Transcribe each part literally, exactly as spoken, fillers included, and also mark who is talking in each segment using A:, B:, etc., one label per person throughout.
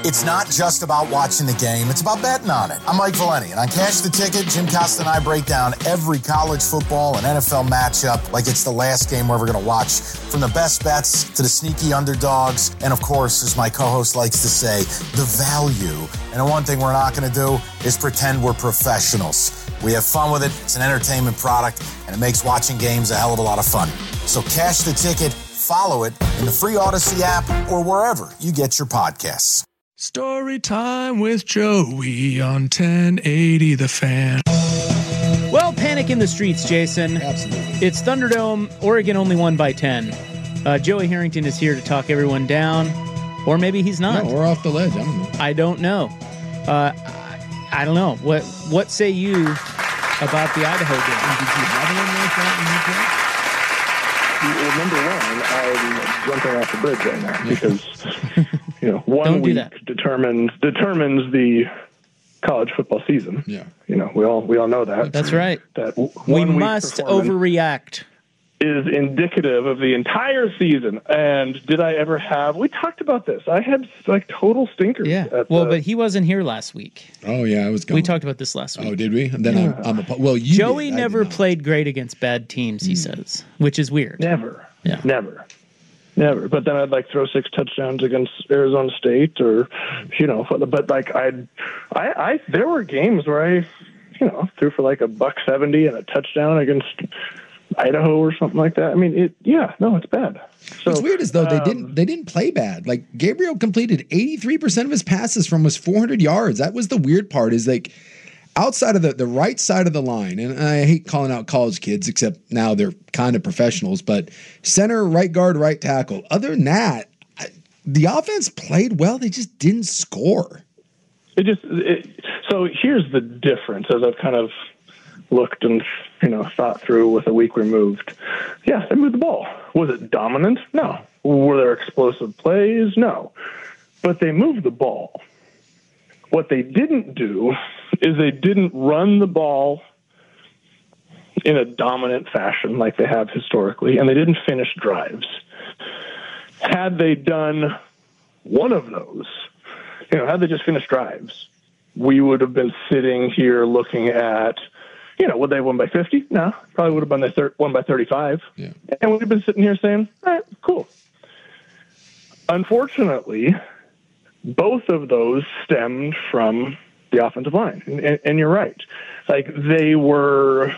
A: It's not just about watching the game, it's about betting on it. I'm Mike Valeni, and on Cash the Ticket, Jim Costa and I break down every college football and N F L matchup like it's the last game we're ever going to watch, from the best bets to the sneaky underdogs, and of course, as my co-host likes to say, the value. And the one thing we're not going to do is pretend we're professionals. We have fun with it, it's an entertainment product, and it makes watching games a hell of a lot of fun. So Cash the Ticket, follow it in the free Odyssey app or wherever you get your podcasts.
B: Story time with Joey on ten eighty The Fan.
C: Well, panic in the streets, Jason.
D: Absolutely.
C: It's Thunderdome. Oregon only won by ten. Uh, Joey Harrington is here to talk everyone down. Or maybe he's not.
D: No, we're off the ledge. I don't know.
C: I don't know. Uh, I, I don't know. What What say you about the Idaho game? Did you have one like that
E: Well, number one, I'm jumping off the bridge right now because you know one
C: Don't do
E: week
C: that.
E: determines determines the college football season.
D: Yeah,
E: you know we all we all know that.
C: That's right.
E: That
C: We
E: one week
C: must
E: performance
C: overreact.
E: is indicative of the entire season. And did I ever have? We talked about this. I had like total stinkers.
C: Yeah.
E: At
C: Well,
E: the,
C: but he wasn't here last week.
D: Oh yeah, I was going.
C: We talked about this last week.
D: Oh, did we? And then I'm, I'm a well. You
C: Joey
D: did. I
C: never
D: did not.
C: played great against bad teams, he says, which is weird.
E: never.
C: Yeah.
E: Never. Never. But then I'd like throw six touchdowns against Arizona State, or you know, but like I'd, I, I, there were games where I, you know, threw for like a buck seventy and a touchdown against Idaho or something like that. I mean, it. Yeah, no, it's bad. So
D: What's weird is though they
E: um,
D: didn't they didn't play bad. Like Gabriel completed eighty-three percent of his passes from his four hundred yards. That was the weird part. Is like outside of the the right side of the line, and I hate calling out college kids, except now they're kind of professionals. But center, right guard, right tackle. Other than that, I, the offense played well. They just didn't score.
E: It just it, so here's the difference as I've kind of looked and you know thought through with a week removed. Yeah, they moved the ball. Was it dominant? No. Were there explosive plays? No. But they moved the ball. What they didn't do is they didn't run the ball in a dominant fashion like they have historically, and they didn't finish drives. Had they done one of those, you know, had they just finished drives, we would have been sitting here looking at, you know, would they have won by fifty? No, probably would have been the thir- won by thirty-five.
D: Yeah.
E: And we've been sitting here saying, all right, cool. Unfortunately, both of those stemmed from the offensive line. And, and, and you're right. Like, they were,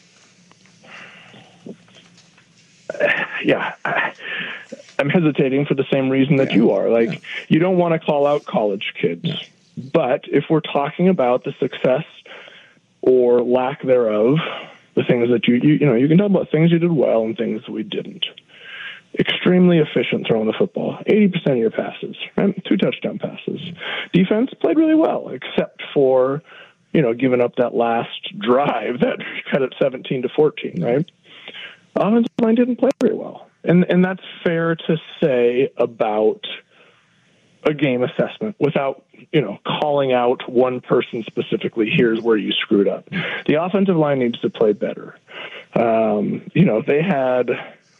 E: yeah, I, I'm hesitating for the same reason that
D: Yeah.
E: you are. Like,
D: Yeah.
E: you don't want to call out college kids.
D: Yeah.
E: But if we're talking about the success or lack thereof, the things that you, you, you know, you can talk about things you did well and things that we didn't. Extremely efficient throwing the football, eighty percent of your passes, right? Two touchdown passes. Defense played really well, except for, you know, giving up that last drive that cut it seventeen to fourteen, right? Offensive line didn't play very well. And, and that's fair to say about a game assessment without, you know, calling out one person specifically. Here's where you screwed up. The offensive line needs to play better. Um, you know, they had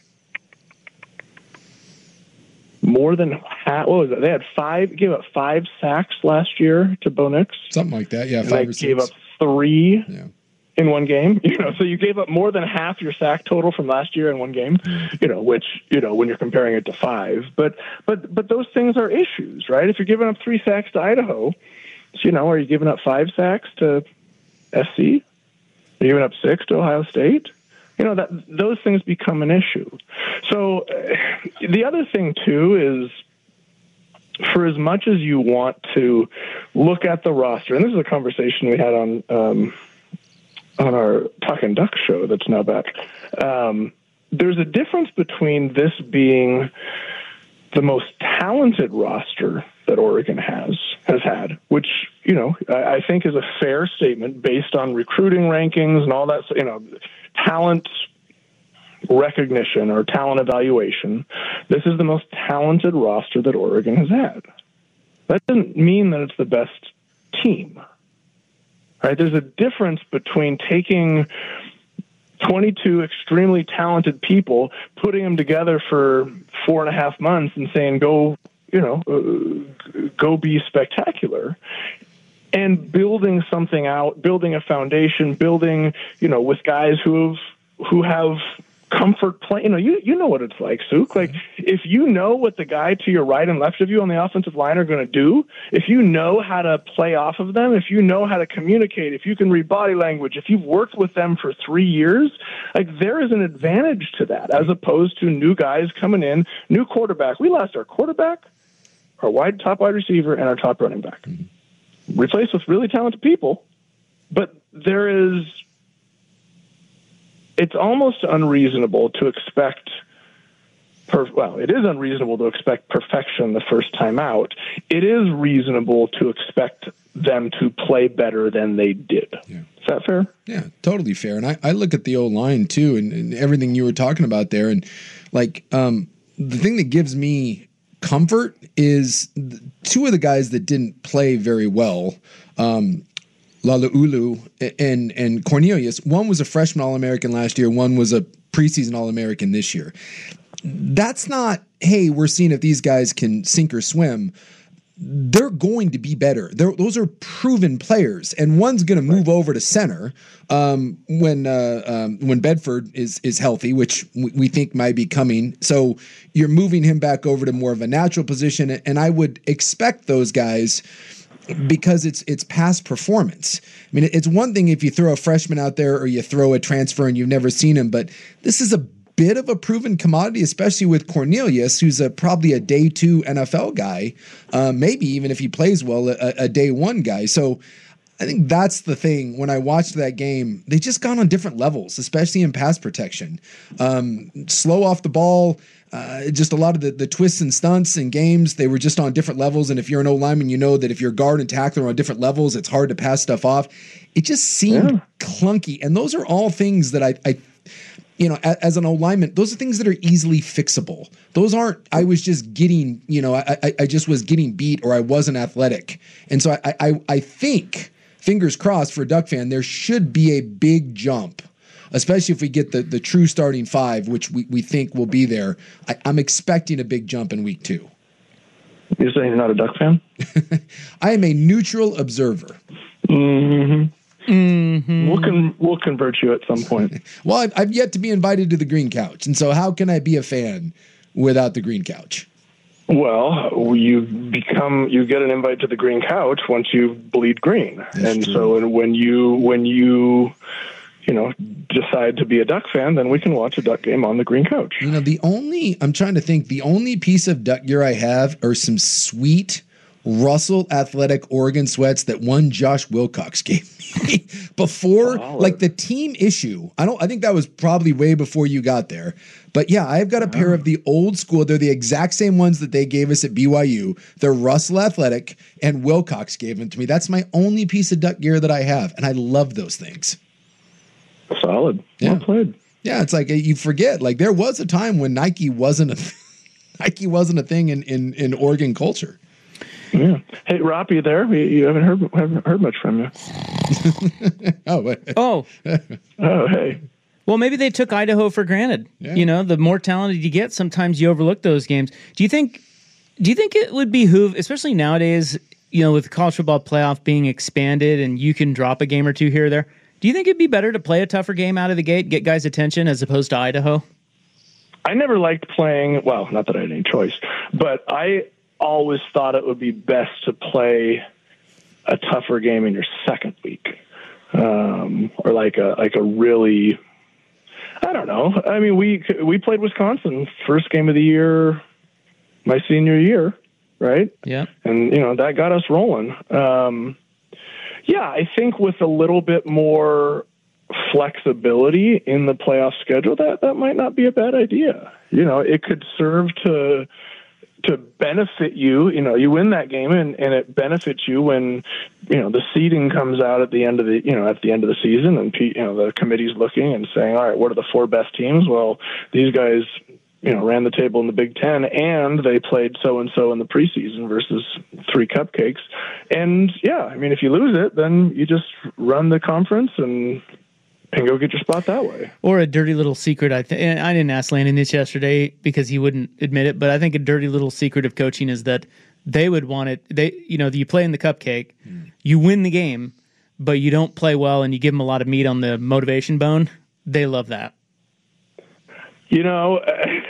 E: more than half, what was it? They had five, gave up five sacks last year to Bo Nix.
D: Something like that. Yeah,
E: And
D: five
E: they
D: or six.
E: gave up three
D: Yeah.
E: in one game. You know, so you gave up more than half your sack total from last year in one game. You know, which, you know, when you're comparing it to five, but but but those things are issues, right? If you're giving up three sacks to Idaho, you know, are you giving up five sacks to S C? Are you giving up six to Ohio State? You know, that those things become an issue. So uh, the other thing too is, for as much as you want to look at the roster, and this is a conversation we had on um, on our Talking Duck show that's now back, um, there's a difference between this being the most talented roster that Oregon has has had, which, you know, I, I think is a fair statement based on recruiting rankings and all that, you know, talent recognition or talent evaluation. This is the most talented roster that Oregon has had. That doesn't mean that it's the best team, right? There's a difference between taking twenty-two extremely talented people, putting them together for four and a half months and saying, go, you know, uh, go be spectacular. And building something out, building a foundation, building, you know, with guys who have who have comfort play. You know, you you know what it's like, Suk. Like, if you know what the guy to your right and left of you on the offensive line are going to do, if you know how to play off of them, if you know how to communicate, if you can read body language, if you've worked with them for three years, like, there is an advantage to that as opposed to new guys coming in, new quarterback. We lost our quarterback, our wide top wide receiver, and our top running back. Mm-hmm. Replaced with really talented people, but there is, it's almost unreasonable to expect, per, well, it is unreasonable to expect perfection the first time out. It is reasonable to expect them to play better than they did. Yeah. Is that fair?
D: Yeah, totally fair. And I, I look at the O-line too, and, and everything you were talking about there. And like, um, the thing that gives me comfort is two of the guys that didn't play very well, um, Lalaulu and and Cornelius. One was a freshman All-American last year. One was a preseason All-American this year. That's not, hey, we're seeing if these guys can sink or swim. They're going to be better. They're, those are proven players, and one's going to move over to center um, when uh, um, when Bedford is is healthy, which we, we think might be coming. So you're moving him back over to more of a natural position, and I would expect those guys, because it's it's past performance. I mean, it's one thing if you throw a freshman out there or you throw a transfer and you've never seen him, but this is a bit of a proven commodity, especially with Cornelius, who's a probably a day two N F L guy, uh, maybe even if he plays well, a, a day one guy. So I think that's the thing. When I watched that game, they just got on different levels, especially in pass protection. Um, slow off the ball, uh, just a lot of the, the twists and stunts in games, they were just on different levels. And if you're an O-lineman, you know that if your guard and tackler are on different levels, it's hard to pass stuff off. It just seemed yeah. clunky. And those are all things that I, I you know, as an O-lineman, those are things that are easily fixable. Those aren't, I was just getting, you know, I, I just was getting beat or I wasn't athletic. And so I, I, I think, fingers crossed for a Duck fan, there should be a big jump, especially if we get the, the true starting five, which we, we think will be there. I, I'm expecting a big jump in week two.
E: You're saying you're not a Duck fan?
D: I am a neutral observer.
E: Mm-hmm. Mm-hmm. We'll con- we'll convert you at some point.
D: Well, I've, I've yet to be invited to the Green Couch, and so how can I be a fan without the Green Couch?
E: Well, you become you get an invite to the Green Couch once you bleed green, That's and true. so and when you when you you know decide to be a Duck fan, then we can watch a Duck game on the Green Couch.
D: You know, the only I'm trying to think the only piece of Duck gear I have are some sweet Russell Athletic Oregon sweats that one Josh Wilcox gave me before, oh, like the team issue. I don't. I think that was probably way before you got there. But yeah, I've got a pair of the old school. They're the exact same ones that they gave us at B Y U. They're Russell Athletic, and Wilcox gave them to me. That's my only piece of Duck gear that I have, and I love those things.
E: Solid.
D: Yeah.
E: Well played.
D: Yeah, it's like you forget. Like there was a time when Nike wasn't a Nike wasn't a thing in in, in Oregon culture.
E: Yeah. Hey, Rob, you there? You, you haven't heard haven't heard much from you.
D: oh, wait.
C: oh,
E: oh, hey.
C: Well, maybe they took Idaho for granted. Yeah. You know, the more talented you get, sometimes you overlook those games. Do you think? Do you think it would behoove, especially nowadays, you know, with the college football playoff being expanded and you can drop a game or two here or there? Do you think it'd be better to play a tougher game out of the gate, get guys' attention, as opposed to Idaho?
E: I never liked playing. Well, not that I had any choice, but I always thought it would be best to play a tougher game in your second week, um, or like a like a really, I don't know. I mean, we we played Wisconsin first game of the year, my senior year, right?
C: Yeah,
E: and you know that got us rolling. Um, yeah, I think with a little bit more flexibility in the playoff schedule, that that might not be a bad idea. You know, it could serve to. to benefit you, you know, you win that game and, and it benefits you when, you know, the seeding comes out at the end of the, you know, at the end of the season and, you know, the committee's looking and saying, all right, what are the four best teams? Well, these guys, you know, ran the table in the Big Ten and they played so-and-so in the preseason versus three cupcakes. And yeah, I mean, if you lose it, then you just run the conference and and go get your spot that way.
C: Or a dirty little secret. I think I didn't ask Landon this yesterday because he wouldn't admit it, but I think a dirty little secret of coaching is that they would want it. They, you know, you play in the cupcake, mm. you win the game, but you don't play well, and you give them a lot of meat on the motivation bone. They love that.
E: You know,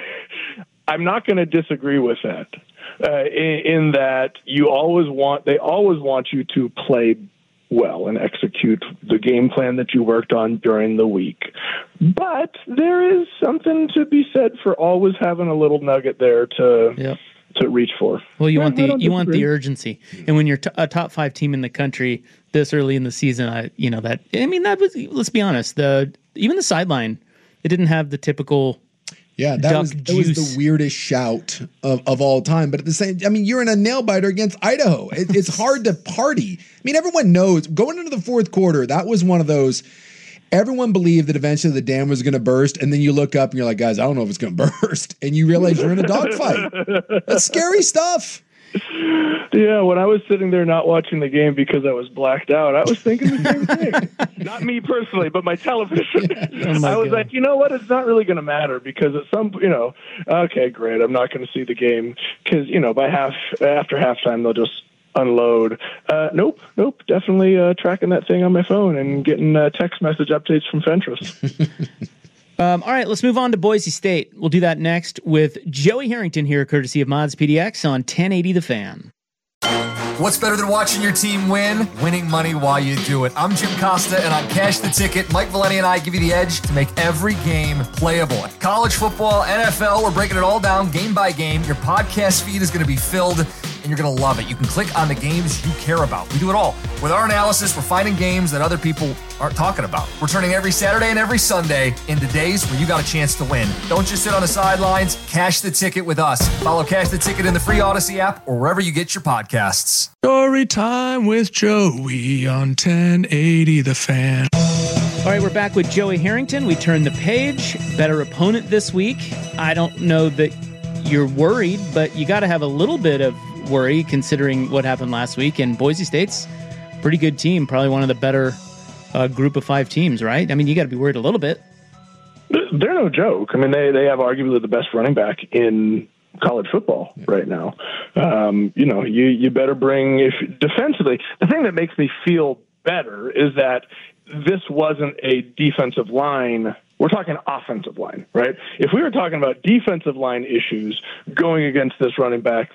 E: I'm not going to disagree with that. Uh, in, in that you always want, they always want you to play well and execute the game plan that you worked on during the week. But there is something to be said for always having a little nugget there to
C: yep.
E: to reach for.
C: Well, you yeah, want the you disagree. want the urgency, and when you're t- a top five team in the country this early in the season, I you know that I mean that was, let's be honest, the even the sideline, it didn't have the typical.
D: Yeah, that was, that was the weirdest shout of, of all time. But at the same, I mean, you're in a nail biter against Idaho. It, it's hard to party. I mean, everyone knows going into the fourth quarter, that was one of those. Everyone believed that eventually the dam was going to burst, and then you look up and you're like, guys, I don't know if it's going to burst, and you realize you're in a dogfight. That's scary stuff.
E: Yeah, when I was sitting there not watching the game because I was blacked out, I was thinking the same thing. Not me personally, but my television. Yeah. Oh my I was God. like, you know what? It's not really going to matter because at some, you know, okay, great. I'm not going to see the game because, you know, by half after halftime they'll just unload. Uh, nope, nope. Definitely uh, tracking that thing on my phone and getting uh, text message updates from Fentress.
C: Um, all right, let's move on to Boise State. We'll do that next with Joey Harrington here, courtesy of Mods P D X on ten eighty The Fan.
F: What's better than watching your team win? Winning money while you do it. I'm Jim Costa, and on Cash the Ticket, Mike Valeni and I give you the edge to make every game playable. College football, N F L, we're breaking it all down game by game. Your podcast feed is going to be filled, and you're going to love it. You can click on the games you care about. We do it all. With our analysis, we're finding games that other people aren't talking about. We're turning every Saturday and every Sunday into days where you got a chance to win. Don't just sit on the sidelines. Cash the Ticket with us. Follow Cash the Ticket in the free Odyssey app or wherever you get your podcasts.
B: Story time with Joey on ten eighty The Fan.
C: All right, we're back with Joey Harrington. We turn the page. Better opponent this week. I don't know that you're worried, but you got to have a little bit of worry considering what happened last week. And Boise State's a pretty good team, probably one of the better uh, group of five teams, right? I mean, you got to be worried a little bit.
E: They're no joke. I mean, they, they have arguably the best running back in college football right now. Um, you know, you, you better bring, if defensively, the thing that makes me feel better is that this wasn't a defensive line. We're talking offensive line, right? If we were talking about defensive line issues going against this running back,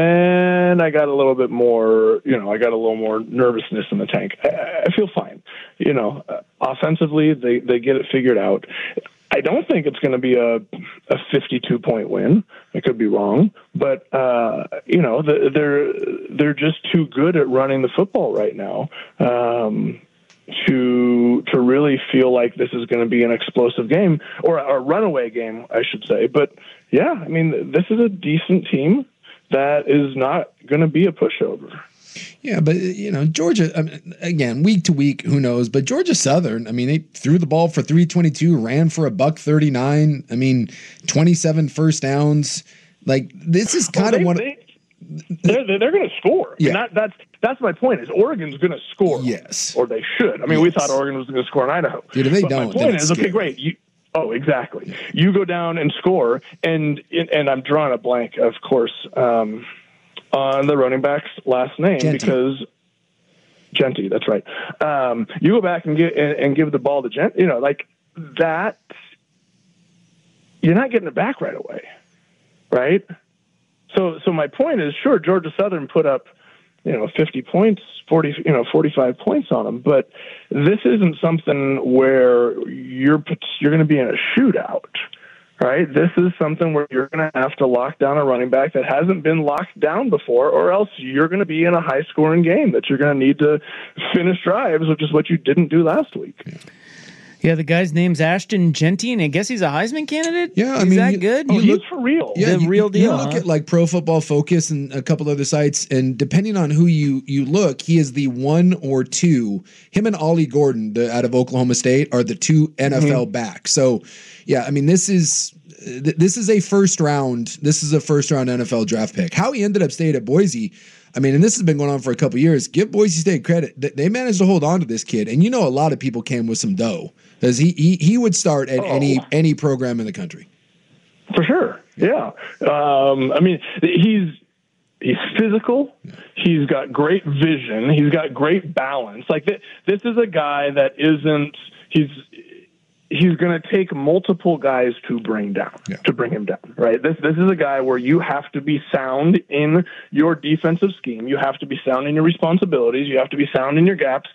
E: then I got a little bit more, you know, I got a little more nervousness in the tank. I, I feel fine. You know, uh, offensively, they, they get it figured out. I don't think it's going to be a a fifty-two point win. I could be wrong, but uh, you know, the, they're they're just too good at running the football right now um, to to really feel like this is going to be an explosive game or a, a runaway game, I should say. But yeah, I mean, this is a decent team that is not going to be a pushover.
D: Yeah, but, you know, Georgia, I mean, again, week to week, who knows? But Georgia Southern, I mean, they threw the ball for three twenty-two, ran for a buck thirty-nine. I mean, twenty-seven first downs. Like, this is kind
E: well, they,
D: of one.
E: They, they're they're, they're going to score.
D: Yeah.
E: I mean, that, that's that's my point. Is Oregon's going to score?
D: Yes,
E: or they should. I mean, yes. We thought Oregon was going to score in Idaho.
D: Dude, if they
E: but
D: don't,
E: my point is, okay, great. You, oh, exactly. Yeah. You go down and score, and and I'm drawing a blank, of course. Um, on the running back's last name Genty. because Genty, that's right. Um, you go back and, get, and, and give the ball to Genty, you know, like that, you're not getting it back right away, right? So so my point is, sure, Georgia Southern put up, you know, fifty points, forty, you know, forty-five points on them, but this isn't something where you're you're going to be in a shootout. Right, this is something where you're going to have to lock down a running back that hasn't been locked down before, or else you're going to be in a high-scoring game that you're going to need to finish drives, which is what you didn't do last week.
C: Yeah, the guy's name's Ashton Genty, and I guess he's a Heisman candidate.
D: Yeah, I
C: is
D: mean,
C: that
D: you,
C: good?
E: Oh, he's for real.
D: Yeah,
C: the
D: you,
C: real deal.
D: You look
C: huh?
D: at like Pro Football Focus and a couple other sites, and depending on who you you look, he is the one or two. Him and Ollie Gordon, the, out of Oklahoma State, are the two N F L mm-hmm. backs. So, yeah, I mean, this is. This is a first round. This is a first round N F L draft pick. How he ended up staying at Boise, I mean, and this has been going on for a couple years. Give Boise State credit. They managed to hold on to this kid. And you know a lot of people came with some dough because he, he he would start at oh. any any program in the country.
E: For sure. Yeah. Um, I mean, he's he's physical. Yeah. He's got great vision. He's got great balance. Like th- this is a guy that isn't he's he's going to take multiple guys to bring down, yeah. to bring him down, right? This this is a guy where you have to be sound in your defensive scheme. You have to be sound in your responsibilities. You have to be sound in your gaps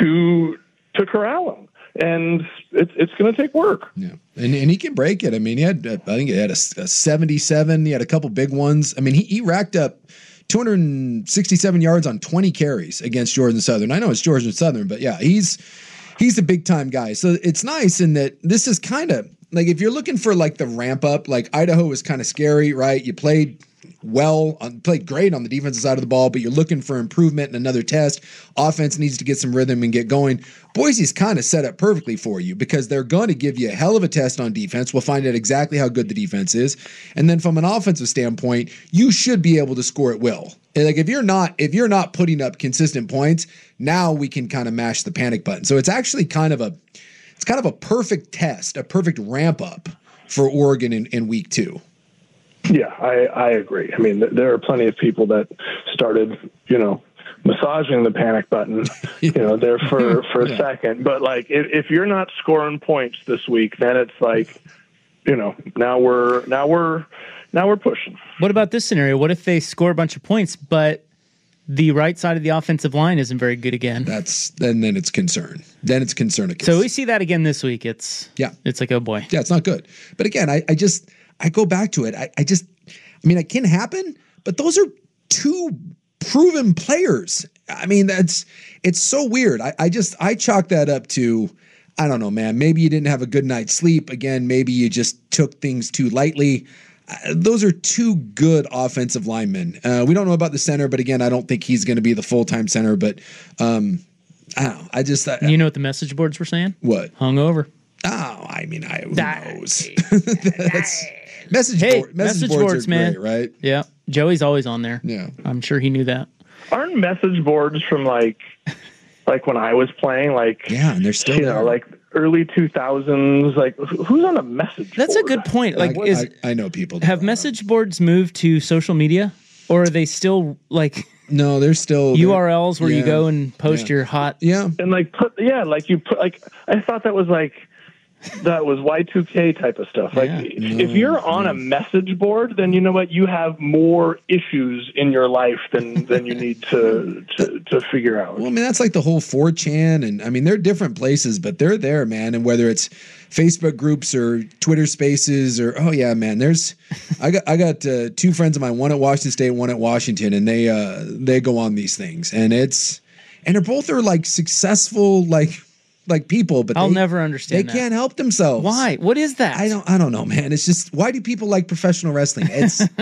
E: to to corral him. And it's it's going to take work.
D: Yeah, and and he can break it. I mean, he had I think he had a, a seventy-seven. He had a couple big ones. I mean, he, he racked up two hundred sixty-seven yards on twenty carries against Georgia Southern. I know it's Georgia Southern, but yeah, he's he's a big time guy. So it's nice in that this is kind of like if you're looking for like the ramp up. Like Idaho was kind of scary, right? You played well, on, played great on the defensive side of the ball, but you're looking for improvement in another test. Offense needs to get some rhythm and get going. Boise's kind of set up perfectly for you because they're going to give you a hell of a test on defense. We'll find out exactly how good the defense is. And then from an offensive standpoint, you should be able to score at will. And like if you're not, if you're not putting up consistent points, now we can kind of mash the panic button. So it's actually kind of a, it's kind of a perfect test, a perfect ramp up for Oregon in, in week two.
E: Yeah, I, I agree. I mean, there are plenty of people that started, you know, massaging the panic button, you know, there for, for a yeah. second. But, like, if, if you're not scoring points this week, then it's like, you know, now we're now we're now we're pushing.
C: What about this scenario? What if they score a bunch of points, but the right side of the offensive line isn't very good again?
D: That's then then it's concern. Then it's concern.
C: So we see that again this week. It's
D: yeah,
C: it's like, oh boy,
D: yeah, it's not good. But again, I, I just. I go back to it. I, I just, I mean, it can happen, but those are two proven players. I mean, that's, it's so weird. I, I just, I chalk that up to, I don't know, man, maybe you didn't have a good night's sleep. Again, maybe you just took things too lightly. Uh, those are two good offensive linemen. Uh, we don't know about the center, but again, I don't think he's going to be the full-time center, but um, I don't know. I just, I,
C: you know what the message boards were saying?
D: What?
C: Hungover.
D: Oh, I mean, I, who
C: Die.
D: knows? That's, Message,
C: hey,
D: board, message,
C: message
D: boards,
C: boards,
D: are
C: man.
D: Great, right?
C: Yeah. Joey's always on there.
D: Yeah.
C: I'm sure he knew that.
E: Aren't message boards from like like when I was playing, like
D: yeah, and they're still
E: you
D: there.
E: know, like early two thousands, like who's on a message
C: That's
E: board?
C: a good point. Like
D: I,
C: is
D: I, I know people
C: have message boards moved to social media, or are they still like
D: no, they're still
C: U R Ls where
D: yeah,
C: you go and post
D: yeah.
C: your hot
D: yeah.
E: And like put yeah, like you put like I thought that was like that was Y two K type of stuff. Like
C: Yeah.
E: if you're on a message board, then you know what, you have more issues in your life than than you need to to, to figure out.
D: Well, I mean, that's like the whole four chan, and I mean, they're different places, but they're there, man. And whether it's Facebook groups or Twitter Spaces, or oh yeah, man, there's I got I got uh, two friends of mine, one at Washington State, one at Washington, and they uh they go on these things, and it's and they're both are like successful, like. like people, but
C: I'll
D: they,
C: never understand
D: They
C: that.
D: can't help themselves.
C: Why? What is that?
D: I don't. I don't know, man. It's just why do people like professional wrestling? It's uh,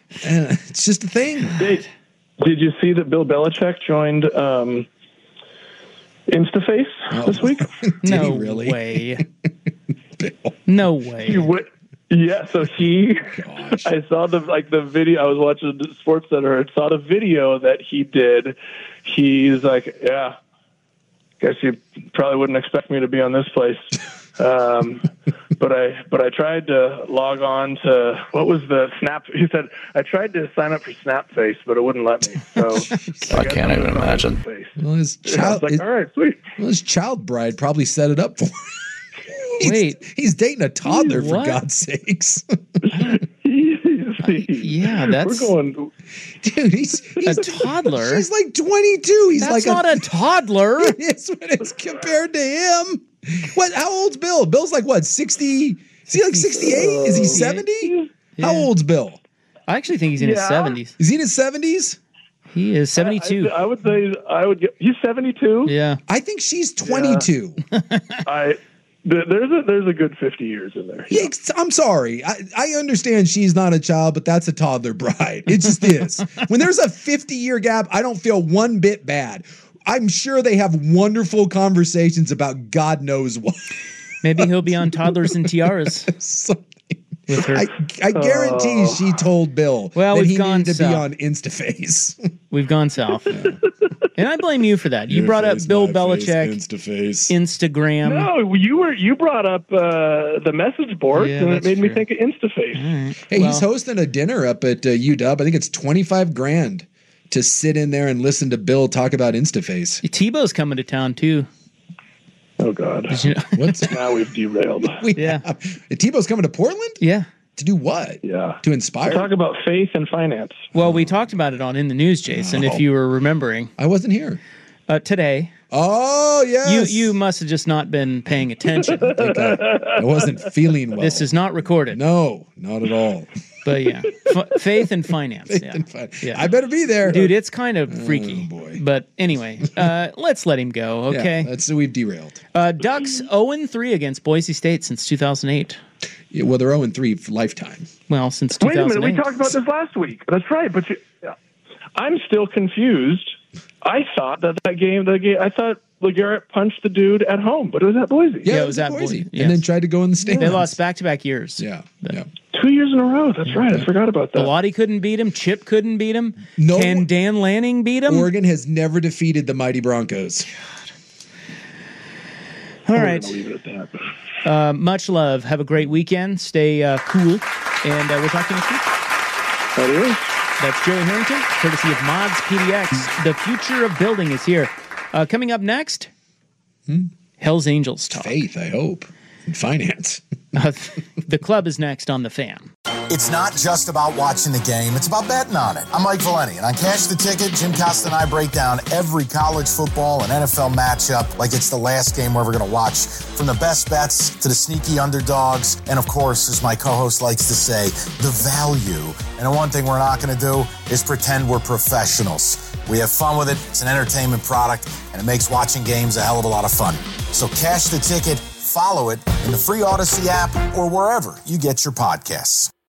D: it's just a thing.
E: Did, did you see that Bill Belichick joined um, InstaFace
D: Oh.
E: this week?
D: Did
C: no
D: he really?
C: way.
D: Bill.
C: No way.
E: He would. Yeah, so he,
D: Gosh.
E: I saw the like the video. I was watching the Sports Center and saw the video that he did. He's like, yeah, guess you probably wouldn't expect me to be on this place, um, but I but I tried to log on to what was the Snap. He said I tried to sign up for Snapface, but it wouldn't let me. So
B: I can't even imagine.
D: Well, his
E: Yeah, I
D: child,
E: was like,
D: his,
E: all right, sweet.
D: well, his child bride probably set it up for him. He's,
C: Wait.
D: he's dating a toddler for
C: What?
D: God's sakes,
C: Yeah, that's
D: We're going, dude. He's, he's
C: a toddler.
D: She's like twenty-two. He's
C: That's
D: like
C: not a, toddler.
D: It is when it's compared to him. What? How old's Bill? Bill's like what? Sixty? Is he like sixty-eight? Is he seventy? How
C: Yeah.
D: old's Bill?
C: I actually think he's in his
E: Yeah.
C: seventies.
D: Is he in his seventies?
C: He is seventy-two.
E: I, I would say I would get. He's seventy-two.
C: Yeah.
D: I think she's twenty-two.
E: I th- there's a there's a good fifty years in there.
D: Yeah, I'm sorry. I, I understand she's not a child, but that's a toddler bride. It just is. When there's a fifty-year gap, I don't feel one bit bad. I'm sure they have wonderful conversations about God knows what.
C: Maybe he'll be on Toddlers and Tiaras.
D: Something.
C: with her.
D: I, I guarantee
E: Oh.
D: she told Bill
C: Well,
D: that
C: we've
D: he
C: gone
D: needed to be
C: south.
D: on InstaFace.
C: We've gone south. And I blame you for that. You brought up Bill Belichick,
D: InstaFace.
C: Instagram.
E: No, you were you brought up uh, the message board,
C: Yeah,
E: and it
C: that's
E: made me
C: true.
E: think of InstaFace.
D: Hey,
C: Well-
D: he's hosting a dinner up at uh, U W. I think it's twenty-five grand to sit in there and listen to Bill talk about InstaFace.
C: Tebow's coming to town too.
E: Oh God,
C: You know?
D: What's
E: now we've derailed.
D: we
C: Yeah.
D: have- Tebow's coming to Portland
C: Yeah.
D: to do what?
E: Yeah,
D: To inspire?
E: talk about faith and finance.
C: Well, we talked about it on In the News, Jason,
D: Oh.
C: if you were remembering.
D: I wasn't here.
C: Uh, today,
D: Oh yes.
C: you you must have just not been paying attention.
D: I, think I, I wasn't feeling well.
C: This is not recorded.
D: no, not at all.
C: But yeah, F- faith and finance. Yeah.
D: And fine.
C: Yeah.
D: I better be there,
C: Dude, it's kind of freaky.
D: Oh, boy.
C: But anyway, uh, let's let him go,
D: Yeah,
C: okay?
D: that's we've derailed.
C: Uh, Ducks oh and three against Boise State since two thousand eight.
D: Yeah, well, they're zero and three for lifetime.
C: Well, since
E: Wait a
C: two thousand eight.
E: minute, we talked about this last week. That's right, but you, I'm still confused. I thought that that game, the game, I thought LeGarrette punched the dude at home, but it was at Boise.
C: Yeah, it was at Boise, yes.
D: and then tried to go in the stands.
C: They lost back-to-back years.
D: Yeah, yeah.
E: Two years in a row. That's right. I forgot about that.
C: Bellotti couldn't beat him. Chip couldn't beat him.
D: No-
C: Can Dan Lanning beat him?
D: Oregon has never defeated the mighty Broncos.
C: All
E: We're
C: right.
E: gonna leave it at that.
C: Uh, much love. Have a great weekend. Stay uh, cool. And uh, we'll talk to you next week.
E: That is.
C: That's Joey Harrington, courtesy of Mods P D X. The future of building is here. Uh, coming up next, Hell's Angels talk.
D: Faith, I hope, and finance.
C: Uh, the club is next on The Fan.
A: It's not just about watching the game, it's about betting on it. I'm Mike Valeni, and on Cash the Ticket, Jim Costa and I break down every college football and N F L matchup like it's the last game we're ever going to watch, from the best bets to the sneaky underdogs, and of course, as my co-host likes to say, the value. And the one thing we're not going to do is pretend we're professionals. We have fun with it, it's an entertainment product, and it makes watching games a hell of a lot of fun. So Cash the Ticket, follow it in the free Odyssey app or wherever you get your podcasts.